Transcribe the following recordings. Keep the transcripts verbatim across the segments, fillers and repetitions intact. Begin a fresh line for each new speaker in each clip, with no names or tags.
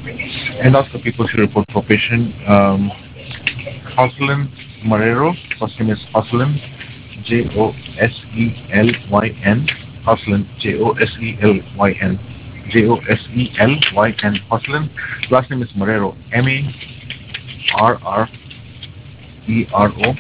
Endoscopy procedure report for patient um, Jocelyn Marrero. First name is Jocelyn, J O S E L Y N. Jocelyn, J O S E L Y N. J O S E L Y N. Jocelyn. Last name is Marrero, M A R R E R O.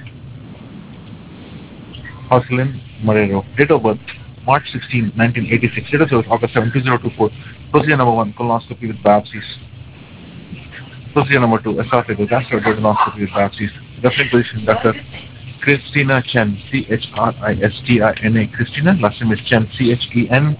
Jocelyn Marrero. Date of birth, March sixteenth, nineteen eighty-six. Date of service, August seventh, two thousand twenty-four. Procedure number one, colonoscopy with biopsies. Procedure number two, esophageal gastroduodenoscopy with biopsies. Referring position, Doctor Christina Chen, C H R I S T I N A, Christina. Last name is Chen, C H E N.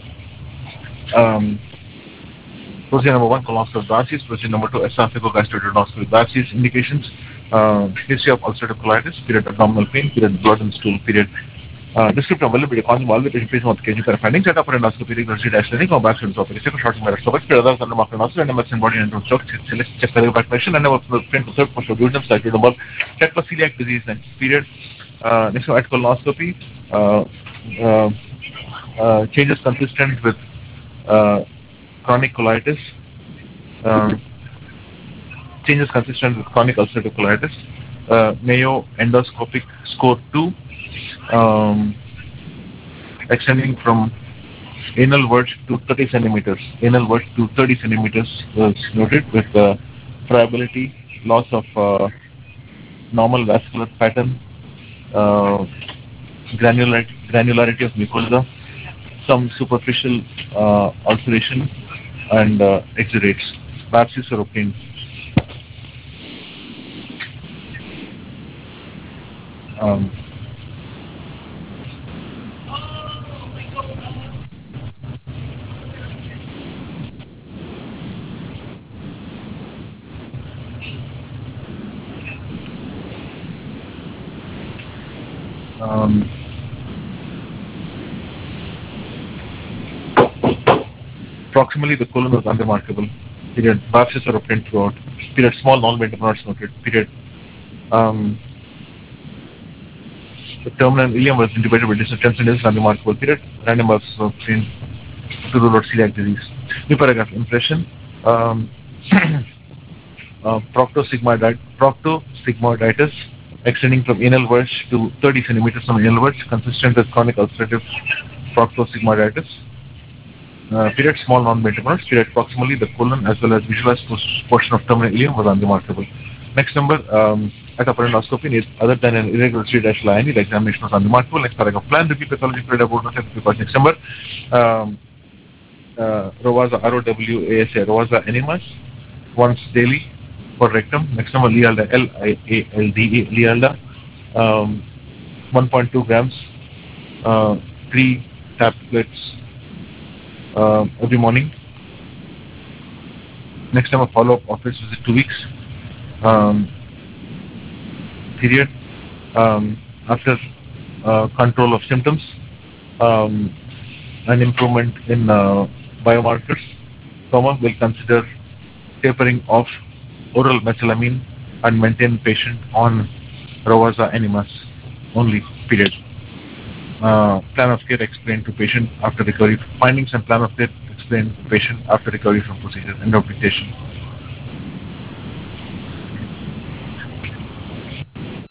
Um, procedure number one, colonoscopy with biopsies. Procedure number two, esophageal gastroduodenoscopy with biopsies. Indications, uh, history of ulcerative colitis, period abdominal pain, period blood and stool, period. Uh, descriptive availability, causing validation, patient modification, kind of findings, set up for endoscopy, regulatory dash clinic, or back to endoscopy, check for short term endoscopy, period others under market endoscopy, and medicine body and stroke, select check for back pressure, and never print to serve for solution, cycle number, check for celiac disease, next period. Uh, next one, at colonoscopy, uh, uh, uh, changes consistent with uh, chronic colitis, um, changes consistent with chronic ulcerative colitis, uh, Mayo endoscopic score two. Um, extending from anal verge to thirty centimeters. Anal verge to thirty centimeters was noted with uh, friability, loss of uh, normal vascular pattern, uh, granular, granularity of mucosa, some superficial uh, ulceration, and uh, exudates. Biopsies are obtained. Um, Um, proximally, the colon was unremarkable. Period. Biopsies are obtained throughout. Period. Small non-bendable nodes noted. Period. Um, the terminal ileum was intubated with distal ten centimeters. Unremarkable. Period. Random biopsies were obtained to rule out celiac disease. New paragraph. Impression. Um, uh, proctosigmoidit- proctosigmoiditis extending from anal verge to thirty centimeters from anal verge, consistent with chronic ulcerative proctosigmoiditis. Uh, period small non-bendable, period proximally the colon as well as visualized portion of terminal ileum was unremarkable. Next number, um, at upper endoscopy is other than an irregular three-dash line, the examination was unremarkable. Next paragraph, plan review pathology period about because next number, um, uh, Rowaza R O W A S A, Rowaza enemas, once daily for rectum. Next number, Lialda, L I A L D E, Lialda, um, one point two grams, uh, three tablets uh, every morning. Next time, a follow-up office visit, two weeks. Um, period. Um, after uh, control of symptoms, um, an improvement in uh, biomarkers, comma, will consider tapering off oral methylamine and maintain patient on Rowaza enemas only, period. Uh, plan of care explained to patient after recovery. Findings and plan of care explained to patient after recovery from procedure. End of dictation.